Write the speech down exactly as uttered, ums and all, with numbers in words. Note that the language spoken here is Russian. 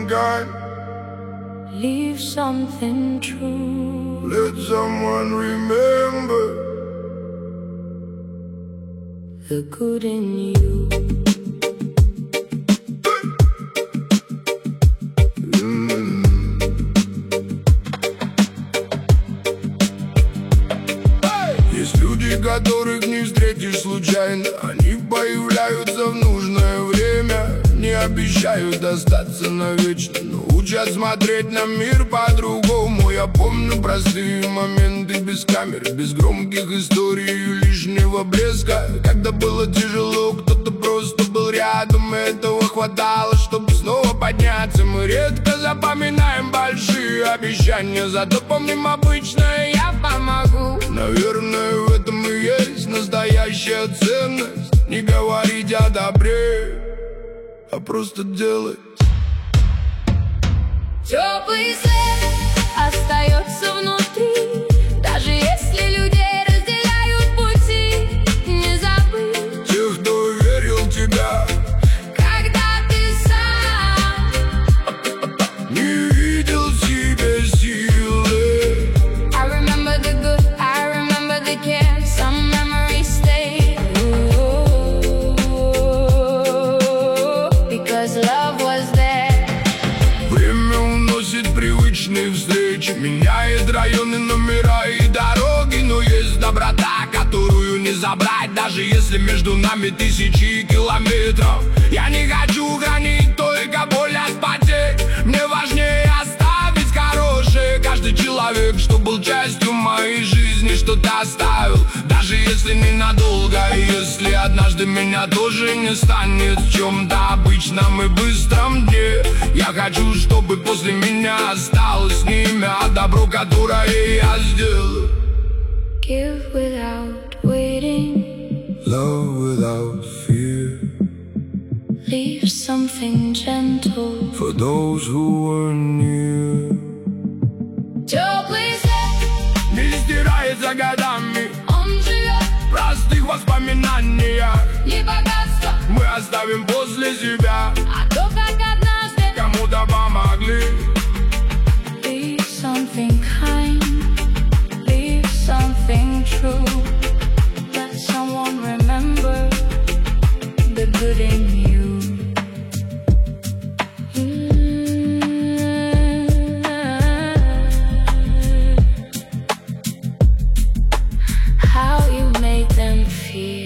mankind. Leave something true. Let someone remember the good in you. Есть люди, которых не встретишь случайно. Они появляются в нужное время, не обещают остаться навечно, но учат смотреть на мир по-другому. Я помню простые моменты без камер, без громких историй и лишнего блеска. Когда было тяжело, кто-то просто был рядом, и этого хватало, чтобы снова подняться. Мы редко запоминаем большие обещания, зато помним обычное «я помогу». Наверное, в этом и есть настоящая ценность. Не говорить о добре, а просто делать. Теплый след остается внутри, даже если людей разделяют пути. Не забыть тех, кто верил в тебя, когда ты сам не видел в себе силы. I remember the good, I remember the care. Some memories stay, because love was there. Время уносит привычные встречи, меняет районы, номера и дороги. Но есть доброта, которую не забрать, даже если между нами тысячи километров. Я не хочу хранить только боль от потерь, мне важнее оставить хорошее. Каждый человек, что был частью моей жизни, что-то оставил, даже если ненадолго. И если однажды меня тоже не станет в чем-то обычном и быстром дне, я хочу, чтобы после меня осталось не имя, а добро, которое я сделаю. Give without waiting, Love without fear, leave something gentle. for those who were near. Теплый след, Не стирается годами он живет, в простых воспоминаниях. не богатство, Мы оставим после себя, а то, как однажды. кому-то помогли. Leave something kind, leave something true. Let someone remember the good in you. Mm. How you made them feel.